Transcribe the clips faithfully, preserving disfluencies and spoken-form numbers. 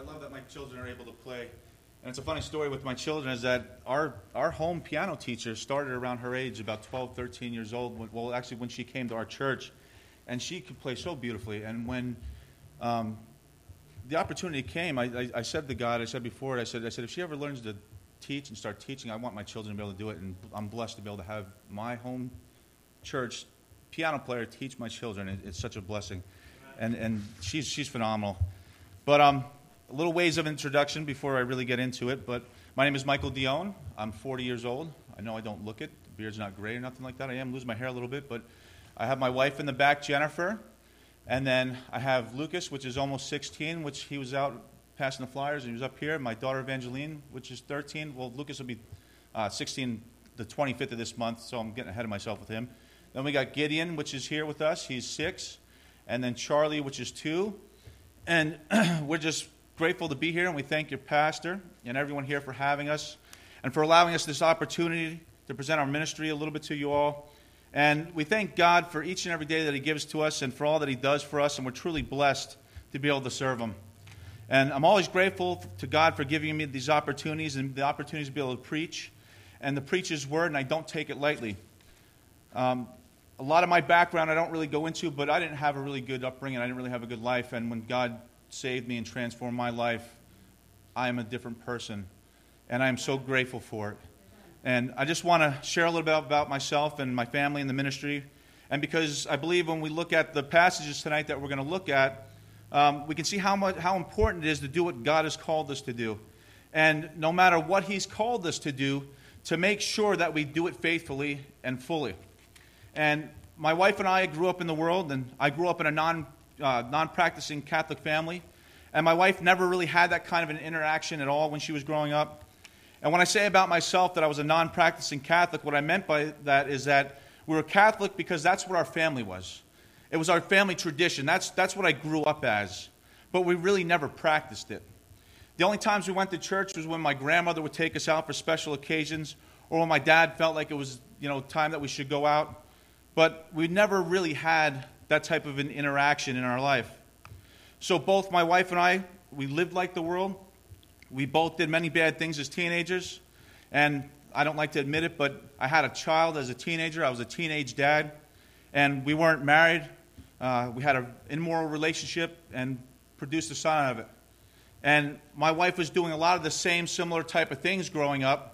I love that my children are able to play. And it's a funny story with my children is that our our home piano teacher started around her age, about twelve, thirteen years old. When, well, actually, when she came to our church, and she could play so beautifully. And when um, the opportunity came, I, I, I said to God, I said before it, I said, I said, if she ever learns to teach and start teaching, I want my children to be able to do it. And I'm blessed to be able to have my home church piano player teach my children. It, it's such a blessing, and and she's she's phenomenal. But um. A little ways of introduction before I really get into it, but my name is Michael Dion. I'm forty years old. I know I don't look it. The beard's not gray or nothing like that. I am losing my hair a little bit, but I have my wife in the back, Jennifer, and then I have Lucas, which is almost sixteen, which he was out passing the flyers, and he was up here. My daughter, Evangeline, which is thirteen. Well, Lucas will be uh, sixteen the twenty-fifth of this month, so I'm getting ahead of myself with him. Then we got Gideon, which is here with us. He's six. And then Charlie, which is two. And we're just grateful to be here, and we thank your pastor and everyone here for having us and for allowing us this opportunity to present our ministry a little bit to you all. And we thank God for each and every day that he gives to us and for all that he does for us, and we're truly blessed to be able to serve him. And I'm always grateful to God for giving me these opportunities and the opportunities to be able to preach and to preach his word, and I don't take it lightly. Um, a lot of my background I don't really go into, but I didn't have a really good upbringing. I didn't really have a good life, and when God saved me and transformed my life, I am a different person, and I am so grateful for it. And I just want to share a little bit about myself and my family and the ministry, and because I believe when we look at the passages tonight that we're going to look at, um, we can see how much how important it is to do what God has called us to do, and no matter what he's called us to do, to make sure that we do it faithfully and fully. And my wife and I grew up in the world, and I grew up in a non Uh, non-practicing Catholic family, and my wife never really had that kind of an interaction at all when she was growing up. And when I say about myself that I was a non-practicing Catholic, what I meant by that is that we were Catholic because that's what our family was. It was our family tradition. That's, that's what I grew up as. But we really never practiced it. The only times we went to church was when my grandmother would take us out for special occasions, or when my dad felt like it was, you know, time that we should go out. But we never really had that type of an interaction in our life. So both my wife and I, we lived like the world. We both did many bad things as teenagers. And I don't like to admit it, but I had a child as a teenager. I was a teenage dad. And we weren't married. Uh, we had an immoral relationship and produced a son out of it. And my wife was doing a lot of the same similar type of things growing up.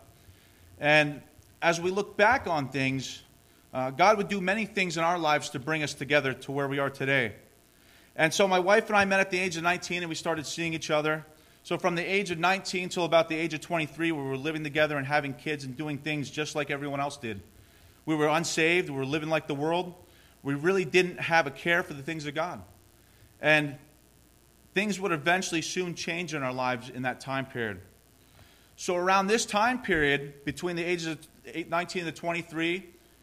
And as we look back on things, Uh, God would do many things in our lives to bring us together to where we are today. And so my wife and I met at the age of nineteen, and we started seeing each other. So from the age of nineteen until about the age of twenty-three, we were living together and having kids and doing things just like everyone else did. We were unsaved. We were living like the world. We really didn't have a care for the things of God. And things would eventually soon change in our lives in that time period. So around this time period, between the ages of nineteen and twenty-three,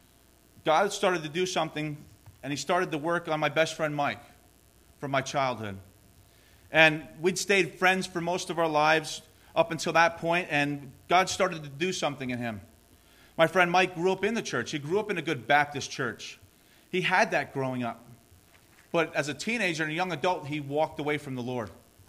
God started to do something, and he started to work on my best friend Mike from my childhood. And we'd stayed friends for most of our lives up until that point, and God started to do something in him. My friend Mike grew up in the church. He grew up in a good Baptist church. He had that growing up. But as a teenager and a young adult, he walked away from the Lord.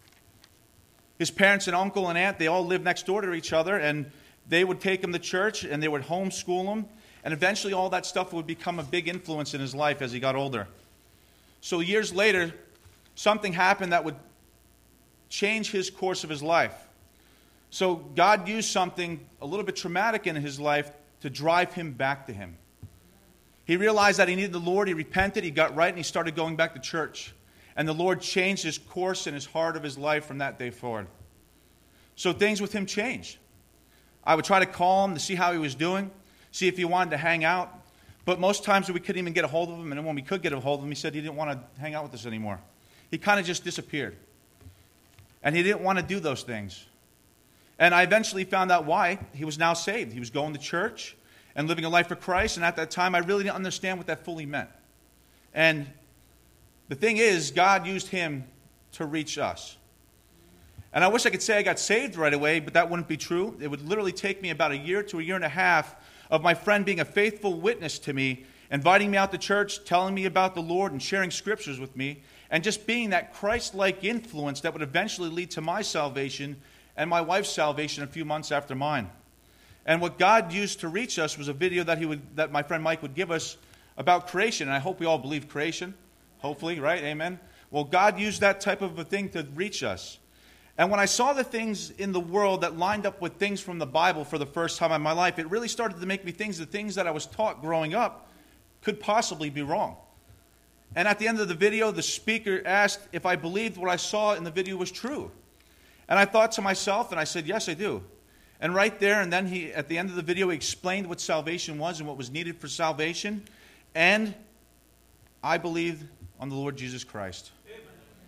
His parents and uncle and aunt, they all lived next door to each other, and they would take him to church, and they would homeschool him. And eventually all that stuff would become a big influence in his life as he got older. So years later, something happened that would change his course of his life. So God used something a little bit traumatic in his life to drive him back to him. He realized that he needed the Lord. He repented. He got right, and he started going back to church. And the Lord changed his course and his heart of his life from that day forward. So things with him changed. I would try to call him to see how he was doing, see if he wanted to hang out. But most times we couldn't even get a hold of him, and when we could get a hold of him, he said he didn't want to hang out with us anymore. He kind of just disappeared. And he didn't want to do those things. And I eventually found out why. He was now saved. He was going to church and living a life for Christ, and at that time I really didn't understand what that fully meant. And the thing is, God used him to reach us. And I wish I could say I got saved right away, but that wouldn't be true. It would literally take me about a year to a year and a half of my friend being a faithful witness to me, inviting me out to church, telling me about the Lord, and sharing scriptures with me. and just being that Christ-like influence that would eventually lead to my salvation and my wife's salvation a few months after mine. And what God used to reach us was a video that he would, that my friend Mike would give us about creation. And I hope we all believe creation, hopefully, right? Amen. Well, God used that type of a thing to reach us. And when I saw the things in the world that lined up with things from the Bible for the first time in my life, it really started to make me think the things that I was taught growing up could possibly be wrong. And at the end of the video, the speaker asked if I believed what I saw in the video was true. And I thought to myself, and I said, yes, I do. And right there, and then he, at the end of the video, he explained what salvation was and what was needed for salvation. And I believed on the Lord Jesus Christ. Amen.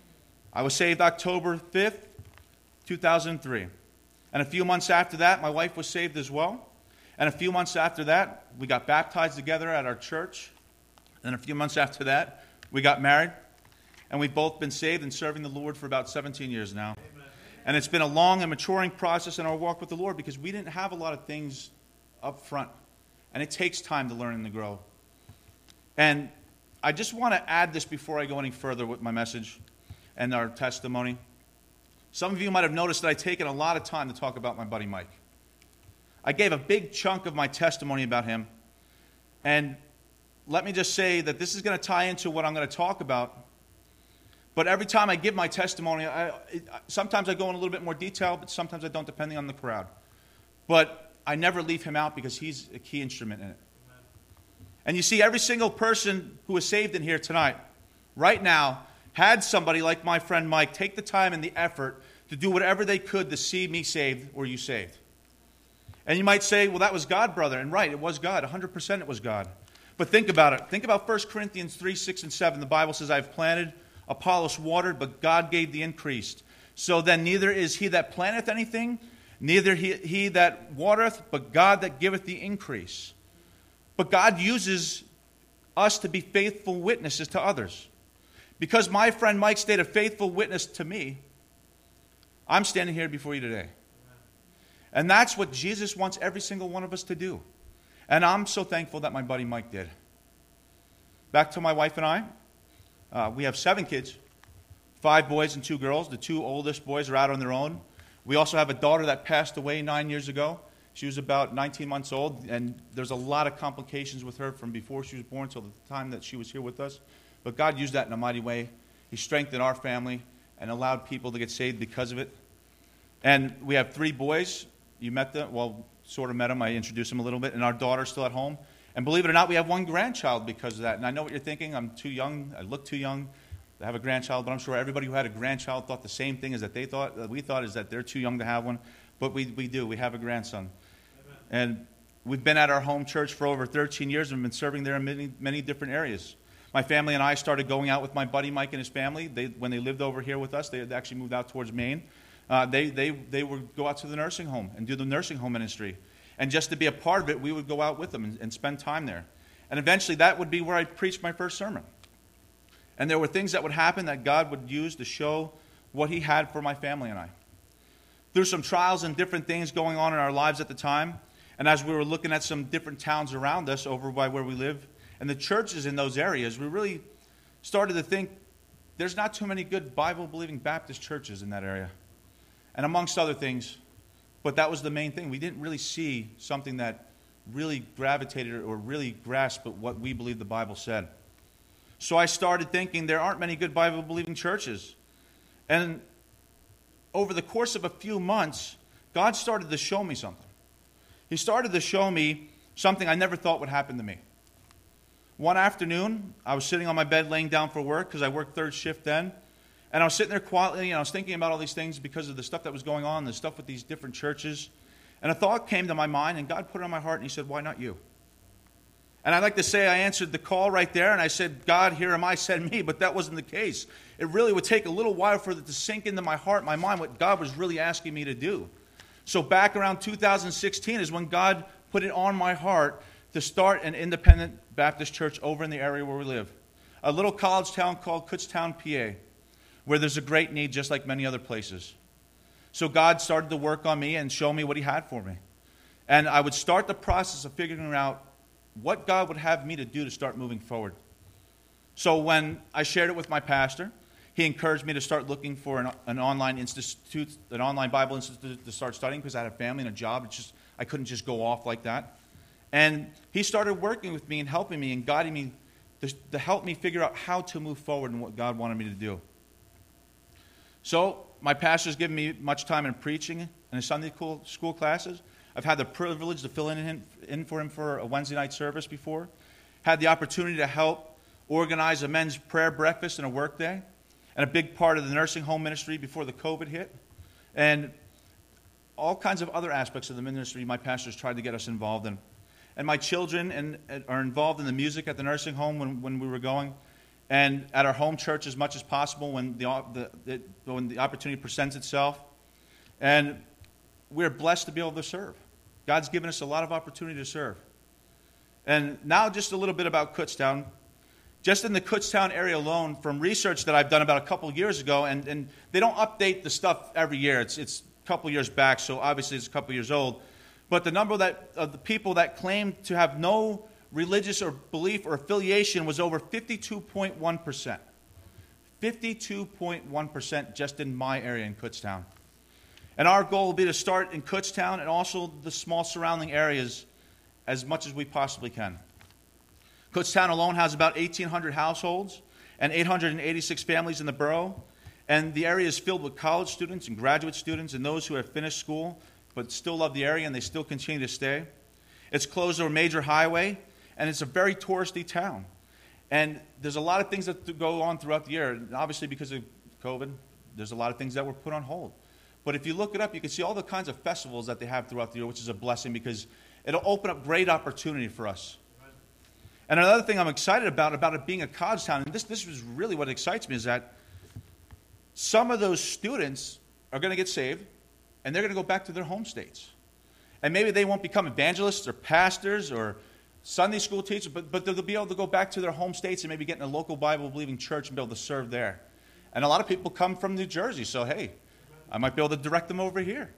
I was saved October fifth, two thousand three. And a few months after that, my wife was saved as well. And a few months after that, we got baptized together at our church. And a few months after that, we got married. And we've both been saved and serving the Lord for about seventeen years now. Amen. And it's been a long and maturing process in our walk with the Lord because we didn't have a lot of things up front. And it takes time to learn and to grow. And I just want to add this before I go any further with my message and our testimony. Some of you might have noticed that I've taken a lot of time to talk about my buddy Mike. I gave a big chunk of my testimony about him. And let me just say that this is going to tie into what I'm going to talk about. But every time I give my testimony, I, it, sometimes I go in a little bit more detail, but sometimes I don't, depending on the crowd. But I never leave him out because he's a key instrument in it. Amen. And you see, every single person who is saved in here tonight, right now, had somebody like my friend Mike take the time and the effort to do whatever they could to see me saved or you saved. And you might say, well, that was God, brother. And right, it was God. one hundred percent it was God. But think about it. Think about First Corinthians three, six, and seven. The Bible says, I've planted, Apollos watered, but God gave the increase. So then neither is he that planteth anything, neither he, he that watereth, but God that giveth the increase. But God uses us to be faithful witnesses to others. Because my friend Mike stayed a faithful witness to me, I'm standing here before you today. And that's what Jesus wants every single one of us to do. And I'm so thankful that my buddy Mike did. Back to my wife and I. Uh, we have seven kids, five boys and two girls. The two oldest boys are out on their own. We also have a daughter that passed away nine years ago. She was about nineteen months old, and there's a lot of complications with her from before she was born till the time that she was here with us. But God used that in a mighty way. He strengthened our family and allowed people to get saved because of it. And we have three boys. You met them, well, sort of met them. I introduced them a little bit. And our daughter's still at home. And believe it or not, we have one grandchild because of that. And I know what you're thinking. I'm too young. I look too young to have a grandchild. But I'm sure everybody who had a grandchild thought the same thing as that they thought. That we thought is that they're too young to have one. But we, we do. We have a grandson. Amen. And we've been at our home church for over thirteen years and been serving there in many, many different areas. My family and I started going out with my buddy Mike and his family. They, when they lived over here with us, they had actually moved out towards Maine. Uh, they, they, they would go out to the nursing home and do the nursing home ministry. And just to be a part of it, we would go out with them and, and spend time there. And eventually that would be where I preached my first sermon. And there were things that would happen that God would use to show what he had for my family and I. Through some trials and different things going on in our lives at the time, and as we were looking at some different towns around us over by where we live, and the churches in those areas, we really started to think there's not too many good Bible-believing Baptist churches in that area. And amongst other things, but that was the main thing. We didn't really see something that really gravitated or really grasped what we believe the Bible said. So I started thinking there aren't many good Bible-believing churches. And over the course of a few months, God started to show me something. He started to show me something I never thought would happen to me. One afternoon, I was sitting on my bed laying down for work because I worked third shift then. And I was sitting there quietly, and I was thinking about all these things because of the stuff that was going on, the stuff with these different churches. And a thought came to my mind, and God put it on my heart, and he said, why not you? And I'd like to say I answered the call right there, and I said, God, here am I, send me. But that wasn't the case. It really would take a little while for it to sink into my heart, my mind, what God was really asking me to do. So back around two thousand sixteen is when God put it on my heart to start an independent Baptist church over in the area where we live. A little college town called Kutztown, P A, where there's a great need just like many other places. So God started to work on me and show me what he had for me. And I would start the process of figuring out what God would have me to do to start moving forward. So when I shared it with my pastor, he encouraged me to start looking for an, an online institute, an online Bible institute to start studying because I had a family and a job. It's just I couldn't just go off like that. And he started working with me and helping me and guiding me to, to help me figure out how to move forward and what God wanted me to do. So my pastor's given me much time in preaching and in Sunday school, school classes. I've had the privilege to fill in, in for him for a Wednesday night service before. Had the opportunity to help organize a men's prayer breakfast and a work day, and a big part of the nursing home ministry before the COVID hit. And all kinds of other aspects of the ministry my pastors tried to get us involved in. And my children and, and are involved in the music at the nursing home when, when we were going, and at our home church as much as possible when the, the, the, when the opportunity presents itself. And we're blessed to be able to serve. God's given us a lot of opportunity to serve. And now just a little bit about Kutztown. Just in the Kutztown area alone, from research that I've done about a couple of years ago, and, and they don't update the stuff every year. It's, it's a couple years back, so obviously it's a couple years old. But the number that, of the people that claim to have no religious or belief or affiliation was over fifty-two point one percent. fifty-two point one percent just in my area in Kutztown. And our goal will be to start in Kutztown and also the small surrounding areas as much as we possibly can. Kutztown alone has about eighteen hundred households and eight hundred eighty-six families in the borough. And the area is filled with college students and graduate students and those who have finished school but still love the area and they still continue to stay. It's close to a major highway, and it's a very touristy town. And there's a lot of things that go on throughout the year. And obviously, because of COVID, there's a lot of things that were put on hold. But if you look it up, you can see all the kinds of festivals that they have throughout the year, which is a blessing because it'll open up great opportunity for us. And another thing I'm excited about, about it being a college town, and this, this is really what excites me, is that some of those students are going to get saved, and they're going to go back to their home states. And maybe they won't become evangelists or pastors or Sunday school teachers, but, but they'll be able to go back to their home states and maybe get in a local Bible-believing church and be able to serve there. And a lot of people come from New Jersey, so hey, I might be able to direct them over here.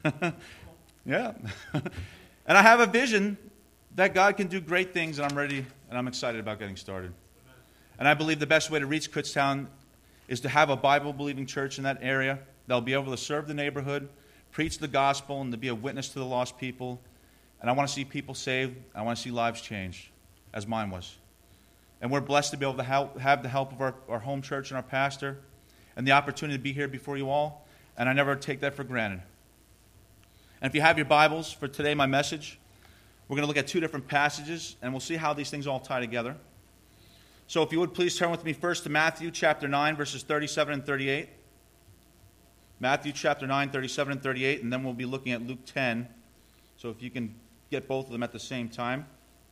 Yeah. And I have a vision that God can do great things, and I'm ready, and I'm excited about getting started. And I believe the best way to reach Kutztown is to have a Bible-believing church in that area that'll be able to serve the neighborhood, preach the gospel, and to be a witness to the lost people. And I want to see people saved. I want to see lives changed, as mine was. And we're blessed to be able to help, have the help of our, our home church and our pastor and the opportunity to be here before you all. And I never take that for granted. And if you have your Bibles for today, my message, we're going to look at two different passages, and we'll see how these things all tie together. So if you would please turn with me first to Matthew chapter nine, verses thirty-seven and thirty-eight. Matthew chapter nine, thirty-seven and thirty-eight, and then we'll be looking at Luke ten. So if you can get both of them at the same time.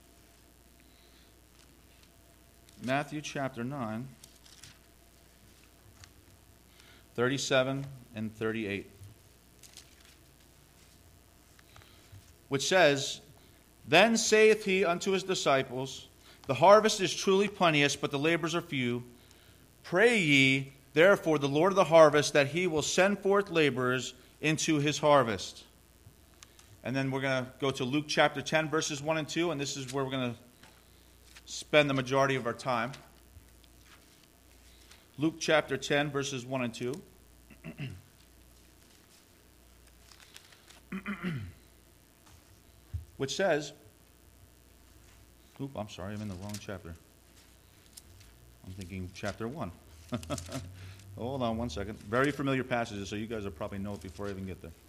Matthew chapter nine, thirty-seven and thirty-eight. Which says, "Then saith he unto his disciples, The harvest is truly plenteous, but the laborers are few. Pray ye, therefore, the Lord of the harvest, that he will send forth laborers into his harvest." And then we're going to go to Luke chapter ten, verses one and two, and this is where we're going to spend the majority of our time. Luke chapter ten, verses one and two. Which says, oop, I'm sorry, I'm in the wrong chapter. I'm thinking chapter one. Hold on one second. Very familiar passages, so you guys will probably know it before I even get there.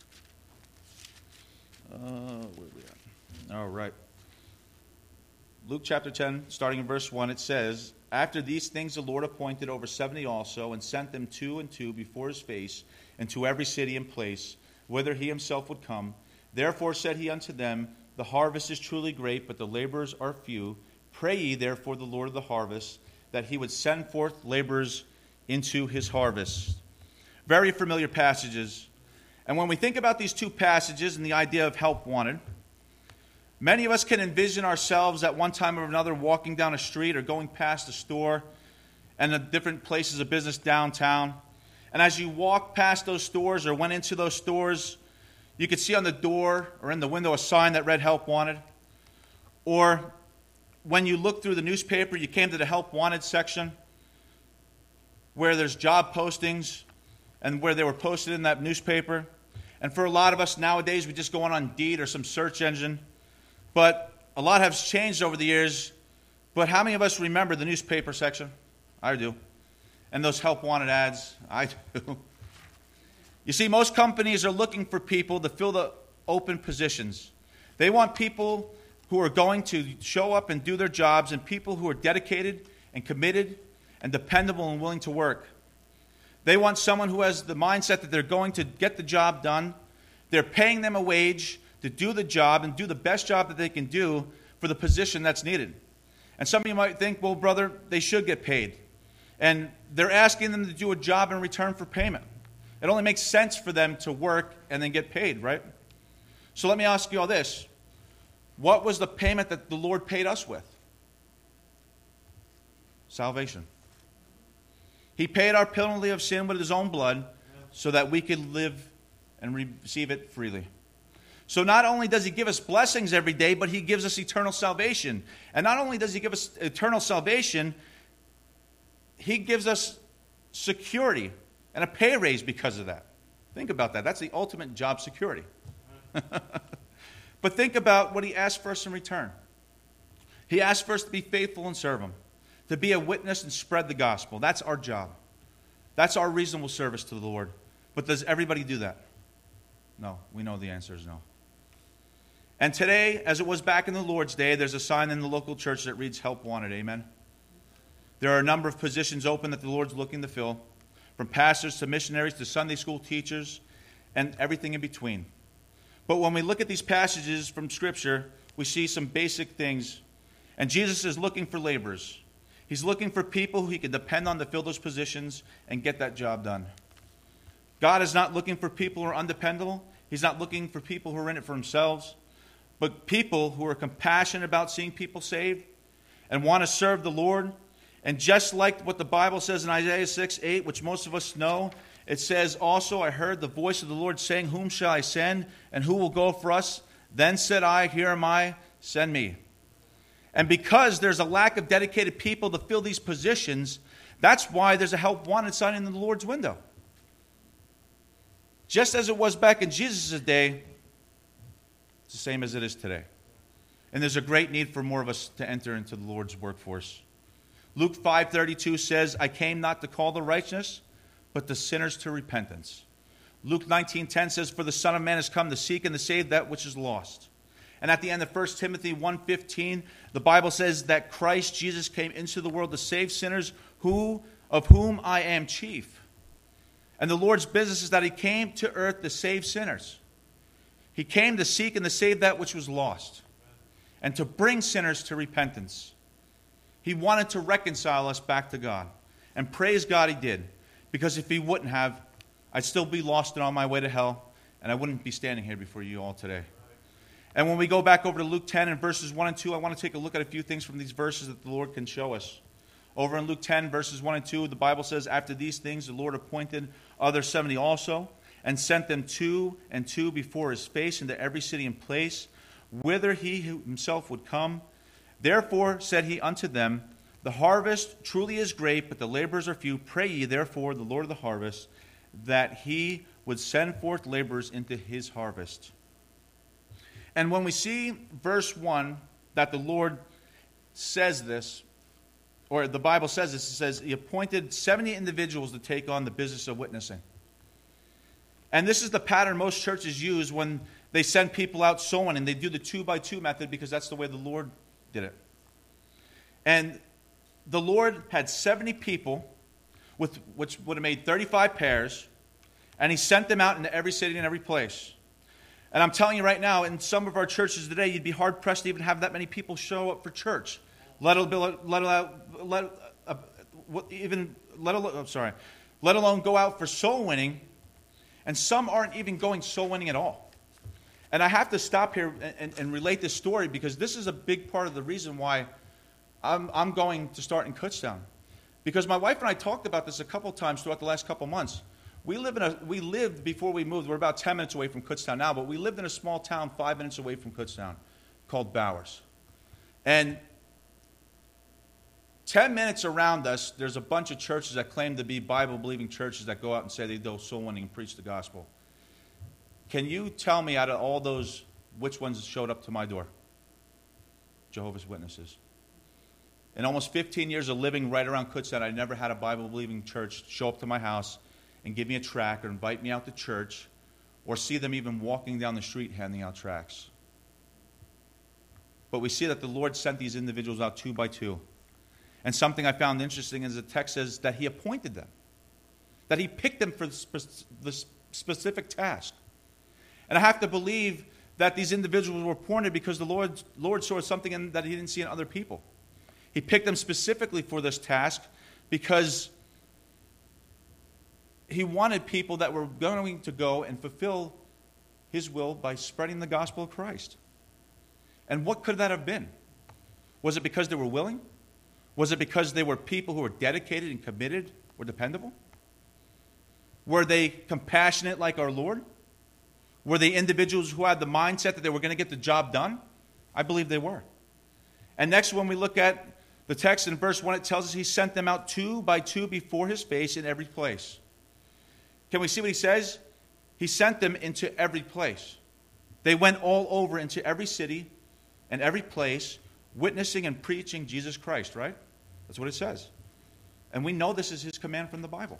Uh, where are we at? All right. Luke chapter ten, starting in verse one, it says, "After these things the Lord appointed over seventy also, and sent them two and two before his face, into every city and place, whither he himself would come. Therefore said he unto them, The harvest is truly great, but the laborers are few. Pray ye therefore the Lord of the harvest, that he would send forth laborers into his harvest." Very familiar passages. And when we think about these two passages and the idea of help wanted, many of us can envision ourselves at one time or another walking down a street or going past a store and the different places of business downtown. And as you walk past those stores or went into those stores, you could see on the door or in the window a sign that read "Help Wanted." Or when you looked through the newspaper, you came to the Help Wanted section, where there's job postings and where they were posted in that newspaper. And for a lot of us nowadays, we just go on on Indeed or some search engine. But a lot has changed over the years. But how many of us remember the newspaper section? I do. And those help wanted ads? I do. You see, most companies are looking for people to fill the open positions. They want people who are going to show up and do their jobs, and people who are dedicated and committed and dependable and willing to work. They want someone who has the mindset that they're going to get the job done. They're paying them a wage to do the job and do the best job that they can do for the position that's needed. And some of you might think, well, brother, they should get paid. And they're asking them to do a job in return for payment. It only makes sense for them to work and then get paid, right? So let me ask you all this. What was the payment that the Lord paid us with? Salvation. He paid our penalty of sin with his own blood so that we could live and receive it freely. So not only does he give us blessings every day, but he gives us eternal salvation. And not only does he give us eternal salvation, he gives us security and a pay raise because of that. Think about that. That's the ultimate job security. But think about what he asked for us in return. He asked for us to be faithful and serve him, to be a witness and spread the gospel. That's our job. That's our reasonable service to the Lord. But does everybody do that? No. We know the answer is no. And today, as it was back in the Lord's day, there's a sign in the local church that reads, "Help Wanted." Amen. There are a number of positions open that the Lord's looking to fill, from pastors to missionaries to Sunday school teachers and everything in between. But when we look at these passages from Scripture, we see some basic things. And Jesus is looking for laborers. He's looking for people who he can depend on to fill those positions and get that job done. God is not looking for people who are undependable. He's not looking for people who are in it for themselves, but people who are compassionate about seeing people saved and want to serve the Lord. And just like what the Bible says in Isaiah six eight, which most of us know, it says, "Also I heard the voice of the Lord saying, 'Whom shall I send, and who will go for us? Then said I, Here am I, send me.'" And because there's a lack of dedicated people to fill these positions, that's why there's a help wanted sign in the Lord's window. Just as it was back in Jesus' day, it's the same as it is today. And there's a great need for more of us to enter into the Lord's workforce. Luke five thirty-two says, "I came not to call the righteous, but the sinners to repentance." Luke nineteen ten says, "For the Son of Man has come to seek and to save that which is lost." And at the end of First Timothy one fifteen, the Bible says that Christ Jesus came into the world to save sinners, who of whom I am chief. And the Lord's business is that he came to earth to save sinners. He came to seek and to save that which was lost, and to bring sinners to repentance. He wanted to reconcile us back to God. And praise God he did. Because if he wouldn't have, I'd still be lost and on my way to hell, and I wouldn't be standing here before you all today. And when we go back over to Luke ten and verses one and two, I want to take a look at a few things from these verses that the Lord can show us. Over in Luke ten, verses one and two, the Bible says, "After these things the Lord appointed other seventy also, and sent them two and two before his face into every city and place, whither he himself would come. Therefore said he unto them, The harvest truly is great, but the laborers are few. Pray ye therefore the Lord of the harvest, that he would send forth laborers into his harvest." And when we see verse one, that the Lord says this, or the Bible says this, it says he appointed seventy individuals to take on the business of witnessing. And this is the pattern most churches use when they send people out sowing, and they do the two by two method because that's the way the Lord did it. And the Lord had seventy people, with which would have made thirty-five pairs, and he sent them out into every city and every place. And I'm telling you right now, in some of our churches today, you'd be hard-pressed to even have that many people show up for church, let alone, let alone, let, uh, even, let alone, I'm sorry, let alone go out for soul winning, and some aren't even going soul winning at all. And I have to stop here and, and, and relate this story because this is a big part of the reason why I'm, I'm going to start in Kutztown. Because my wife and I talked about this a couple times throughout the last couple months. We live in a we lived before we moved. We're about ten minutes away from Kutztown now, but we lived in a small town five minutes away from Kutztown called Bowers. And Ten minutes around us, there's a bunch of churches that claim to be Bible-believing churches that go out and say they do soul winning and preach the gospel. Can you tell me out of all those, which ones showed up to my door? Jehovah's Witnesses. In almost fifteen years of living right around Kutztown, I never had a Bible-believing church show up to my house and give me a tract or invite me out to church or see them even walking down the street handing out tracts. But we see that the Lord sent these individuals out two by two. And something I found interesting is the text says that he appointed them, that he picked them for the, spe- the specific task. And I have to believe that these individuals were appointed because the Lord, Lord saw something in, that he didn't see in other people. He picked them specifically for this task because he wanted people that were going to go and fulfill his will by spreading the gospel of Christ. And what could that have been? Was it because they were willing? Was it because they were people who were dedicated and committed or dependable? Were they compassionate like our Lord? Were they individuals who had the mindset that they were going to get the job done? I believe they were. And next, when we look at the text in verse one, it tells us he sent them out two by two before his face in every place. Can we see what he says? He sent them into every place. They went all over into every city and every place, witnessing and preaching Jesus Christ, right? That's what it says. And we know this is his command from the Bible.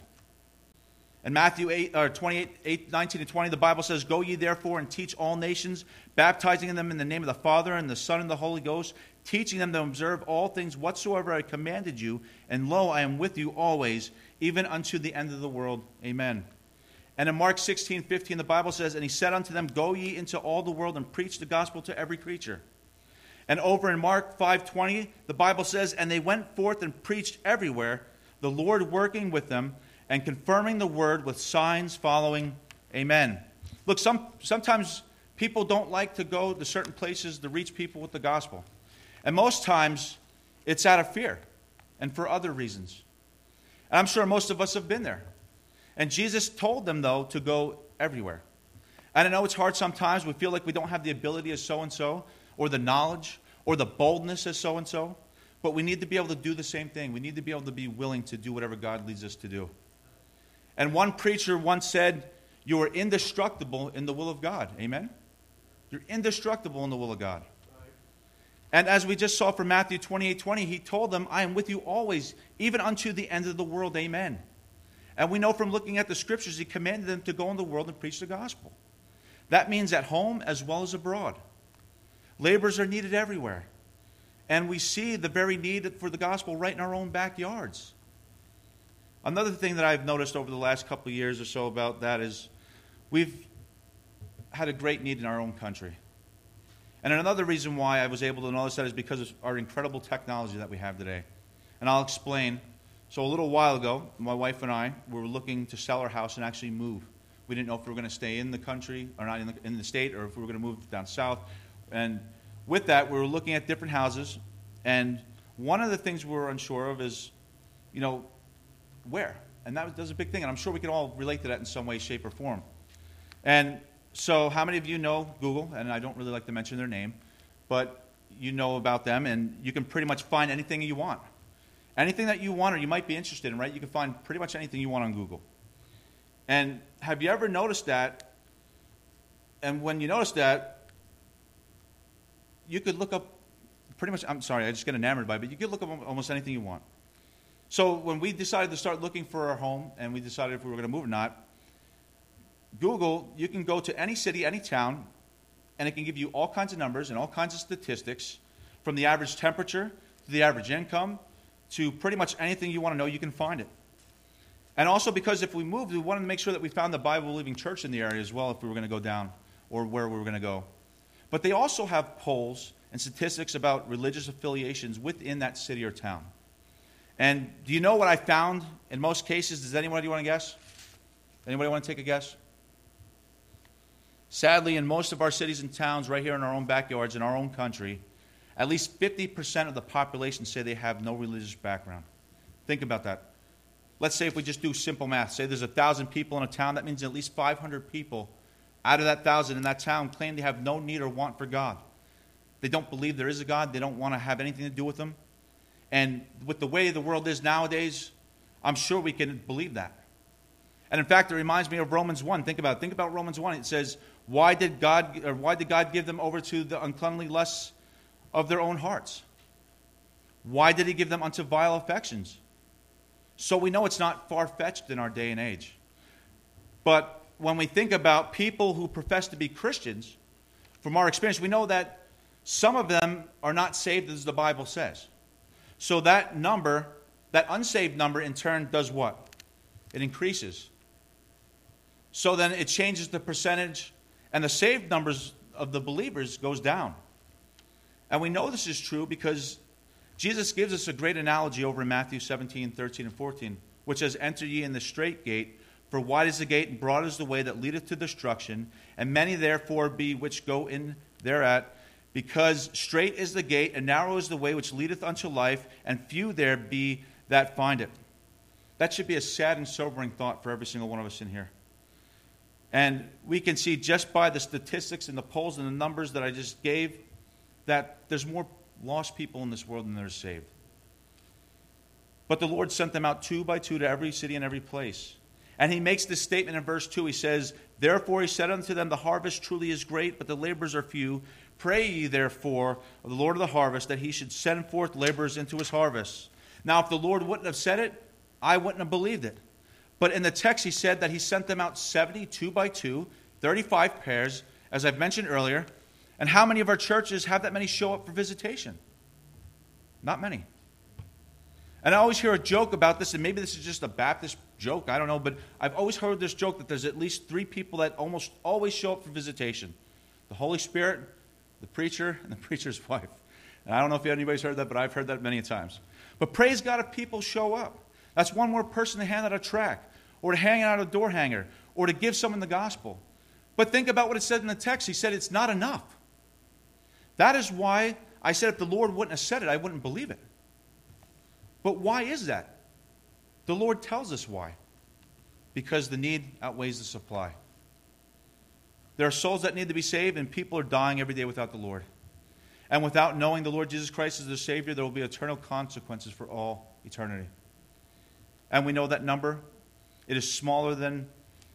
In Matthew eight, or twenty-eight, eight, nineteen and twenty, the Bible says, "Go ye therefore and teach all nations, baptizing them in the name of the Father and the Son and the Holy Ghost, teaching them to observe all things whatsoever I commanded you. And lo, I am with you always, even unto the end of the world. Amen." And in Mark sixteen, fifteen, the Bible says, "And he said unto them, Go ye into all the world and preach the gospel to every creature." And over in Mark five twenty, the Bible says, "And they went forth and preached everywhere, the Lord working with them, and confirming the word with signs following." Amen. Look, some, sometimes people don't like to go to certain places to reach people with the gospel. And most times, it's out of fear and for other reasons. And I'm sure most of us have been there. And Jesus told them, though, to go everywhere. And I know it's hard sometimes. We feel like we don't have the ability as so-and-so, or the knowledge, or the boldness as so-and-so. But we need to be able to do the same thing. We need to be able to be willing to do whatever God leads us to do. And one preacher once said, "You are indestructible in the will of God." Amen? You're indestructible in the will of God. Right. And as we just saw from Matthew twenty-eight twenty, he told them, "I am with you always, even unto the end of the world." Amen. And we know from looking at the scriptures, he commanded them to go in the world and preach the gospel. That means at home as well as abroad. Laborers are needed everywhere. And we see the very need for the gospel right in our own backyards. Another thing that I've noticed over the last couple of years or so about that is we've had a great need in our own country. And another reason why I was able to notice that is because of our incredible technology that we have today. And I'll explain. So a little while ago, my wife and I were looking to sell our house and actually move. We didn't know if we were going to stay in the country or not in the, in the state, or if we were going to move down south. And with that, we were looking at different houses. And one of the things we were unsure of is, you know, where? And that was, that was a big thing. And I'm sure we can all relate to that in some way, shape, or form. And so how many of you know Google? And I don't really like to mention their name, but you know about them, and you can pretty much find anything you want. Anything that you want or you might be interested in, right? You can find pretty much anything you want on Google. And have you ever noticed that? And when you notice that, you could look up pretty much, I'm sorry, I just get enamored by it, but you could look up almost anything you want. So when we decided to start looking for our home, and we decided if we were going to move or not, Google, you can go to any city, any town, and it can give you all kinds of numbers and all kinds of statistics, from the average temperature to the average income to pretty much anything you want to know, you can find it. And also because if we moved, we wanted to make sure that we found the Bible-believing church in the area as well if we were going to go down or where we were going to go. But they also have polls and statistics about religious affiliations within that city or town. And do you know what I found in most cases? Does anybody want to guess? Anybody want to take a guess? Sadly, in most of our cities and towns right here in our own backyards, in our own country, at least fifty percent of the population say they have no religious background. Think about that. Let's say if we just do simple math, say there's one thousand people in a town, that means at least five hundred people out of that one thousand in that town claim they have no need or want for God. They don't believe there is a God. They don't want to have anything to do with him. And with the way the world is nowadays, I'm sure we can believe that. And in fact, it reminds me of Romans one. Think about it. Think about Romans one. It says, why did God, or why did God give them over to the uncleanly lusts of their own hearts? Why did he give them unto vile affections? So we know it's not far-fetched in our day and age. But when we think about people who profess to be Christians, from our experience, we know that some of them are not saved as the Bible says. So that number, that unsaved number in turn does what? It increases. So then it changes the percentage, and the saved numbers of the believers goes down. And we know this is true because Jesus gives us a great analogy over in Matthew seventeen, thirteen, and fourteen, which says, enter ye in the strait gate, for wide is the gate, and broad is the way that leadeth to destruction, and many therefore be which go in thereat, because strait is the gate, and narrow is the way which leadeth unto life, and few there be that find it. That should be a sad and sobering thought for every single one of us in here. And we can see just by the statistics and the polls and the numbers that I just gave, that there's more lost people in this world than there are saved. But the Lord sent them out two by two to every city and every place. And he makes this statement in verse two. He says, therefore he said unto them, the harvest truly is great, but the laborers are few. Pray ye therefore of the Lord of the harvest that he should send forth laborers into his harvest. Now if the Lord wouldn't have said it, I wouldn't have believed it. But in the text he said that he sent them out seventy, two by two, thirty-five pairs, as I've mentioned earlier. And how many of our churches have that many show up for visitation? Not many. And I always hear a joke about this, and maybe this is just a Baptist joke, I don't know, but I've always heard this joke that there's at least three people that almost always show up for visitation. The Holy Spirit, the preacher, and the preacher's wife. And I don't know if anybody's heard that, but I've heard that many times. But praise God if people show up. That's one more person to hand out a tract, or to hang out a door hanger, or to give someone the gospel. But think about what it said in the text. He said it's not enough. That is why I said if the Lord wouldn't have said it, I wouldn't believe it. But why is that? The Lord tells us why. Because the need outweighs the supply. There are souls that need to be saved, and people are dying every day without the Lord. And without knowing the Lord Jesus Christ as their Savior, there will be eternal consequences for all eternity. And we know that number. It is smaller than,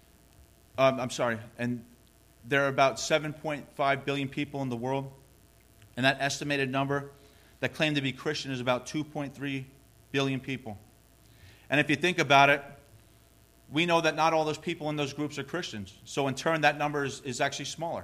um, I'm sorry, and there are about seven point five billion people in the world. And that estimated number that claim to be Christian is about two point three billion people. And if you think about it, we know that not all those people in those groups are Christians. So in turn, that number is, is actually smaller.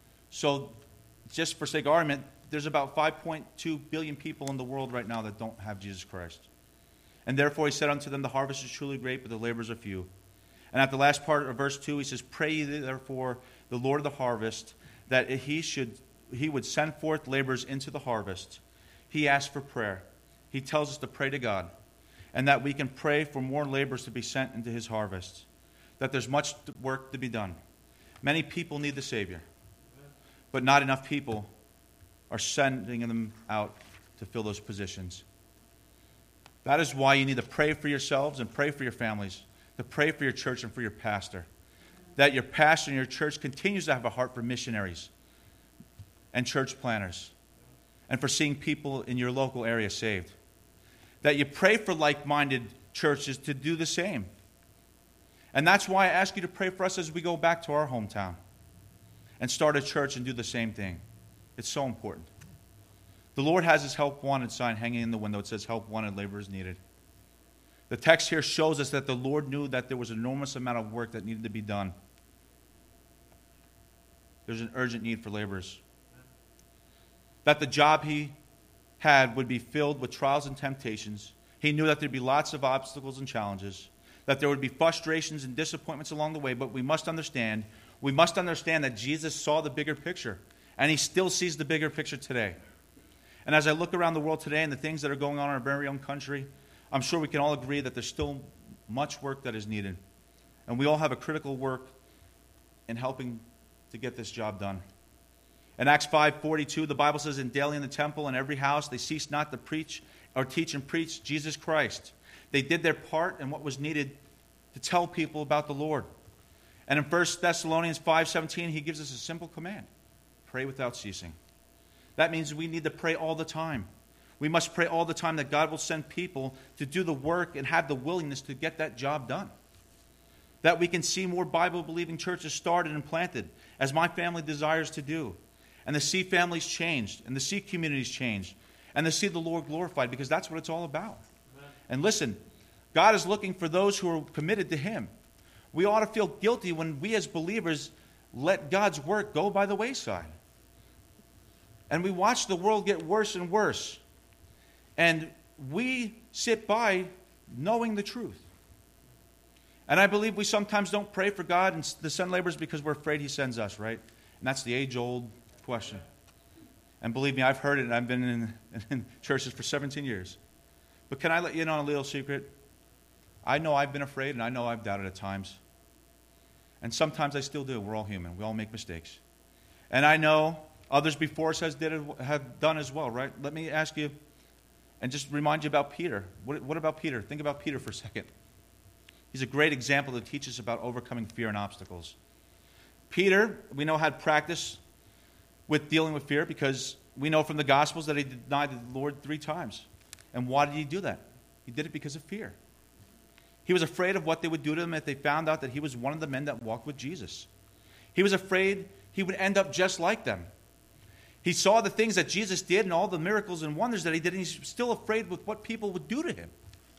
So just for sake of argument, there's about five point two billion people in the world right now that don't have Jesus Christ. And therefore he said unto them, the harvest is truly great, but the laborers are few. And at the last part of verse two, he says, pray ye therefore the Lord of the harvest, that he should he would send forth laborers into the harvest. He asked for prayer. He tells us to pray to God, and that we can pray for more laborers to be sent into his harvest, that there's much work to be done. Many people need the Savior, but not enough people are sending them out to fill those positions. That is why you need to pray for yourselves and pray for your families, to pray for your church and for your pastor, that your pastor and your church continues to have a heart for missionaries and church planners, and for seeing people in your local area saved. That you pray for like-minded churches to do the same. And that's why I ask you to pray for us as we go back to our hometown and start a church and do the same thing. It's so important. The Lord has his help wanted sign hanging in the window. It says help wanted, laborers needed. The text here shows us that the Lord knew that there was an enormous amount of work that needed to be done. There's an urgent need for laborers. That the job he had would be filled with trials and temptations. He knew that there'd be lots of obstacles and challenges, that there would be frustrations and disappointments along the way, but we must understand, we must understand that Jesus saw the bigger picture, and he still sees the bigger picture today. And as I look around the world today and the things that are going on in our very own country, I'm sure we can all agree that there's still much work that is needed. And we all have a critical work in helping to get this job done. In Acts five forty-two, the Bible says, and daily in the temple and every house they ceased not to preach or teach and preach Jesus Christ. They did their part in what was needed to tell people about the Lord. And in First Thessalonians five seventeen, he gives us a simple command. Pray without ceasing. That means we need to pray all the time. We must pray all the time that God will send people to do the work and have the willingness to get that job done. That we can see more Bible-believing churches started and planted, as my family desires to do. And to see families changed, and to see communities changed, and to see the Lord glorified, because that's what it's all about. Amen. And listen, God is looking for those who are committed to Him. We ought to feel guilty when we as believers let God's work go by the wayside. And we watch the world get worse and worse. And we sit by knowing the truth. And I believe we sometimes don't pray for God and to send laborers because we're afraid He sends us, right? And that's the age-old question. And believe me, I've heard it, and I've been in, in churches for seventeen years. But can I let you in on a little secret? I know I've been afraid, and I know I've doubted at times. And sometimes I still do. We're all human. We all make mistakes. And I know others before us has did it, have done as well, right? Let me ask you, and just remind you about Peter. What, what about Peter? Think about Peter for a second. He's a great example to teach us about overcoming fear and obstacles. Peter, we know, had practice with dealing with fear because we know from the Gospels that he denied the Lord three times. And why did he do that? He did it because of fear. He was afraid of what they would do to him if they found out that he was one of the men that walked with Jesus. He was afraid he would end up just like them. He saw the things that Jesus did and all the miracles and wonders that he did, and he's still afraid with what people would do to him.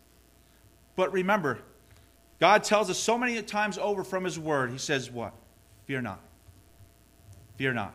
But remember, God tells us so many times over from His Word, He says what? Fear not. Fear not.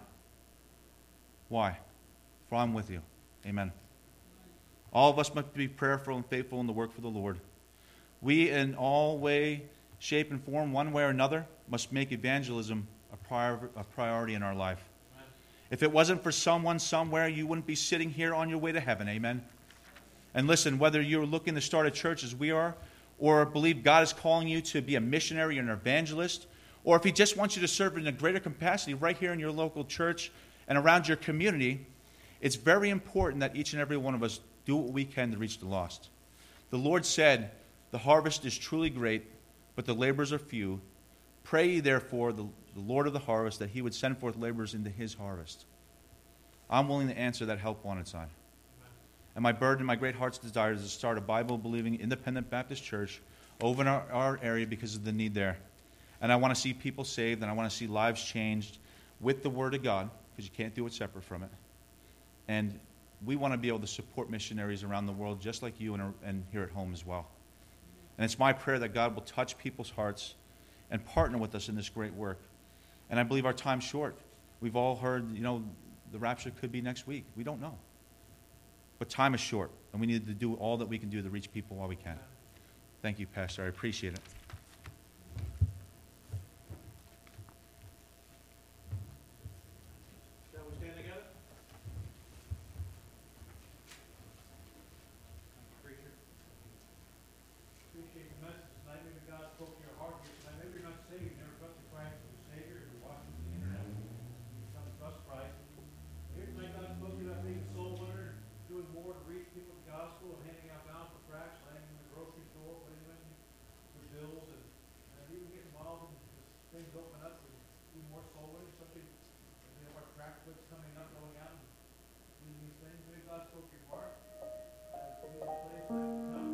Why? For I'm with you. Amen. All of us must be prayerful and faithful in the work for the Lord. We, in all way, shape, and form, one way or another, must make evangelism a, prior, a priority in our life. Amen. If it wasn't for someone somewhere, you wouldn't be sitting here on your way to heaven. Amen. And listen, whether you're looking to start a church as we are, or believe God is calling you to be a missionary or an evangelist, or if He just wants you to serve in a greater capacity right here in your local church and around your community, it's very important that each and every one of us do what we can to reach the lost. The Lord said, the harvest is truly great, but the laborers are few. Pray ye therefore the, the Lord of the harvest that He would send forth laborers into His harvest. I'm willing to answer that help wanted sign. And my burden, my great heart's desire is to start a Bible-believing independent Baptist church over in our, our area because of the need there. And I want to see people saved, and I want to see lives changed with the Word of God, because you can't do it separate from it. And we want to be able to support missionaries around the world just like you and, and here at home as well. And it's my prayer that God will touch people's hearts and partner with us in this great work. And I believe our time's short. We've all heard, you know, the rapture could be next week. We don't know. But time is short, and we need to do all that we can do to reach people while we can. Thank you, Pastor. I appreciate it. Shall we stand together? Preacher. Appreciate the message tonight. Maybe God spoke to your heart here tonight. Maybe you're not saved. You never trusted Christ as a Savior. You're watching the internet. You come to trust Christ. Here tonight, God spoke to you about being a soul winner, doing more to reach people with the gospel, and handing out bounds for tracts, laying in the grocery store, putting them in for bills, and, and even get involved in as things open up and do more soul winning, especially as we have our tract splits coming up, going out and doing these things. Maybe God spoke to your heart. And it's a place that come.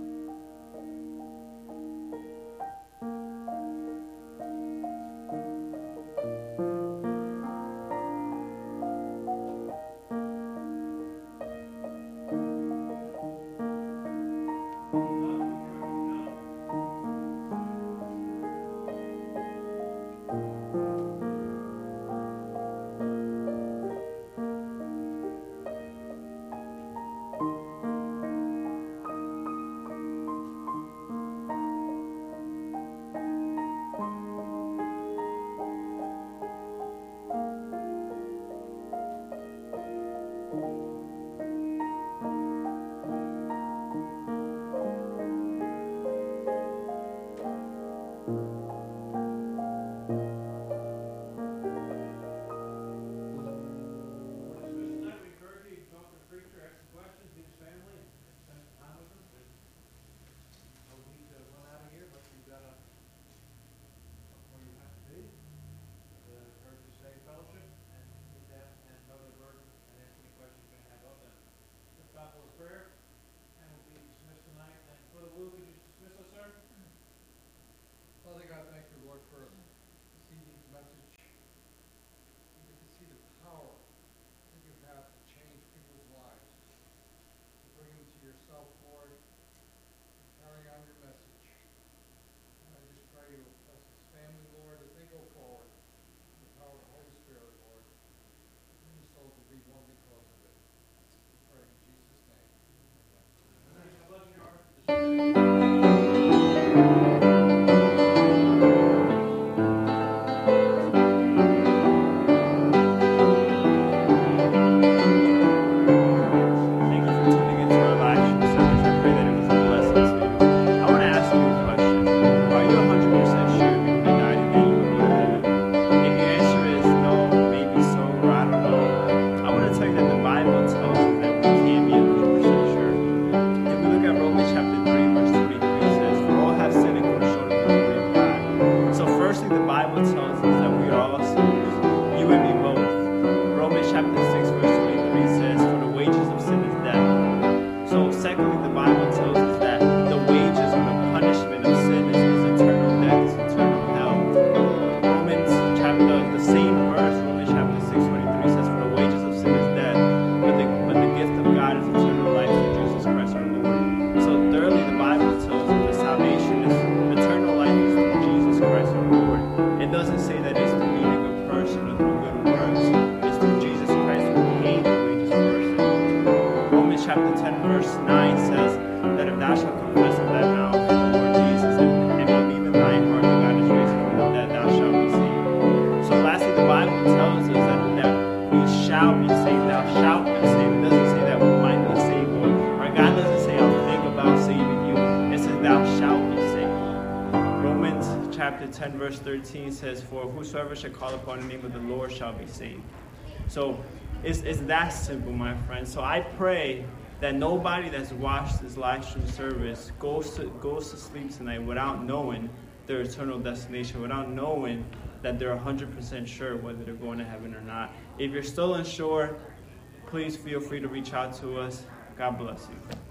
be one because of it. We pray in Jesus' name. God bless your heart. Thank you for tuning into our live stream service. I pray that it was a blessing to you. I want to ask you a question. Are you one hundred percent sure if you died and then you would go to heaven? If your answer is no, maybe so, or I don't know, I want to tell you that the Bible tells us that we can be one hundred percent sure. If we look at Romans chapter three, verse twenty-three, it says, "For all have sinned and come short of the glory of God." So firstly, the Bible tells us that we are all sinners. You and me both. Romans chapter six, verse twenty-three says, "For the wages of sin is death." So secondly, the Bible tells us that the wages or the punishment of sin is, is eternal death, is eternal hell. Romans chapter, the same verse, Romans chapter six, twenty-three says, "For the wages of sin is death, but the, but the gift of God is eternal life through Jesus Christ our Lord." So thirdly, the Bible tells us that salvation is eternal life is through Jesus Christ our Lord. It doesn't say that it's through being a good person or through good works. It's through Jesus Christ who paid the wages for our sin. Romans chapter ten, verse nine says that if thou shalt confess with thy mouth the Lord Jesus and, and believe in thine heart that God is raised from the dead, thou shalt be saved. So lastly, the Bible tells us that, that we shall be saved. Thou shalt be saved. It doesn't say that we might be saved, or, or God doesn't say I'll think about saving you. It says thou shalt be saved. Romans chapter ten, verse thirteen says, "For whosoever shall call upon the name of the Lord shall be saved." So it's, it's that simple, my friends. So I pray that nobody that's watched this live stream service goes to goes to sleep tonight without knowing their eternal destination, without knowing that they're one hundred percent sure whether they're going to heaven or not. If you're still unsure, please feel free to reach out to us. God bless you.